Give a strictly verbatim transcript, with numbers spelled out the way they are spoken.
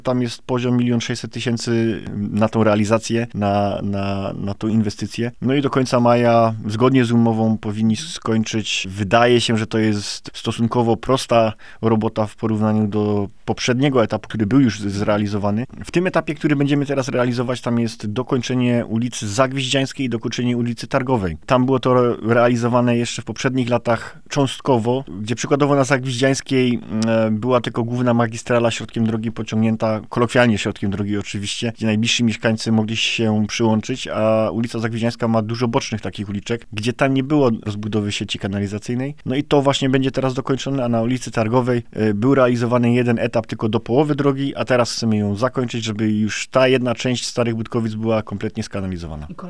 Tam jest poziom milion sześćset tysięcy na tą realizację, na, na, na tą inwestycję. No i do końca maja, zgodnie z umową, powinni skończyć. Wydaje się, że to jest stosunkowo prosta robota w porównaniu do poprzedniego etapu, który był już zrealizowany. W tym etapie, który będziemy teraz realizować, tam jest dokończenie ulicy Zagwiździańskiej i dokończenie ulicy Targowej. Tam było to realizowane jeszcze w poprzednich latach cząstkowo, gdzie przykładowo na Zagwiździańskiej była tylko główna magistrala środkiem drogi pociągnięta, kolokwialnie środkiem drogi oczywiście, gdzie najbliżsi mieszkańcy mogli się przyłączyć, a ulica Zagwiździańska ma dużo bocznych takich uliczek, gdzie tam nie było rozbudowy sieci kanalizacyjnej. No i to właśnie będzie teraz dokończone, a na ulicy Targowej był realizowany jeden etap tylko do połowy drogi, a teraz chcemy ją zakończyć, żeby już ta jedna część Starych Budkowic była kompletnie skanalizowana.